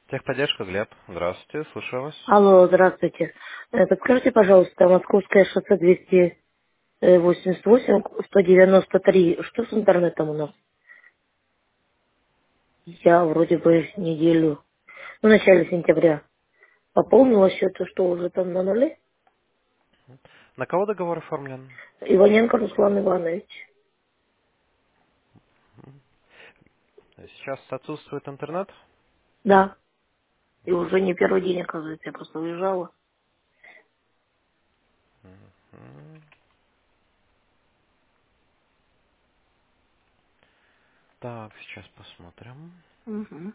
Техподдержка, Глеб. Здравствуйте, слушаю вас. Алло, здравствуйте. Подскажите, пожалуйста, Московское шоссе 288, 193. Что с интернетом у нас? Я вроде бы неделю, в начале сентября пополнила счет, и что уже там на нуле? На кого договор оформлен? Иваненко Руслан Иванович. Сейчас отсутствует интернет. Да. И уже не первый день, оказывается, я просто уезжала. М, Так, сейчас посмотрим. Угу.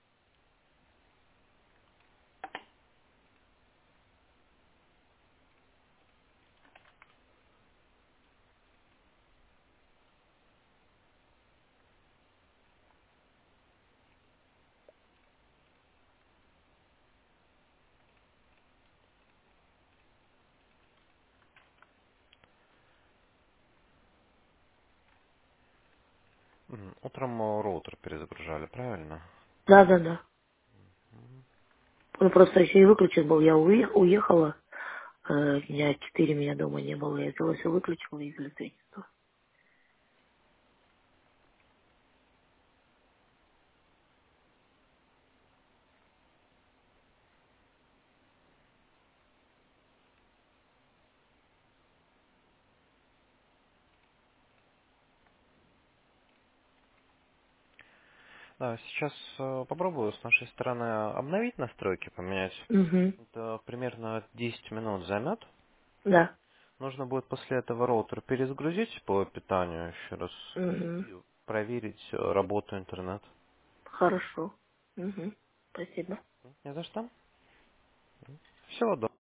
Утром роутер перезагружали, правильно? Да, да, да. Он просто еще и выключен был. Я уехала. Дня 4 меня дома не было. Я взяла все выключила и электричество. Да, сейчас попробую с нашей стороны обновить настройки, поменять. Угу. Это примерно 10 минут займет. Да. Нужно будет после этого роутер перезагрузить по питанию еще раз Угу. и проверить работу интернета. Хорошо. Угу. Спасибо. Не за что. Всего доброго.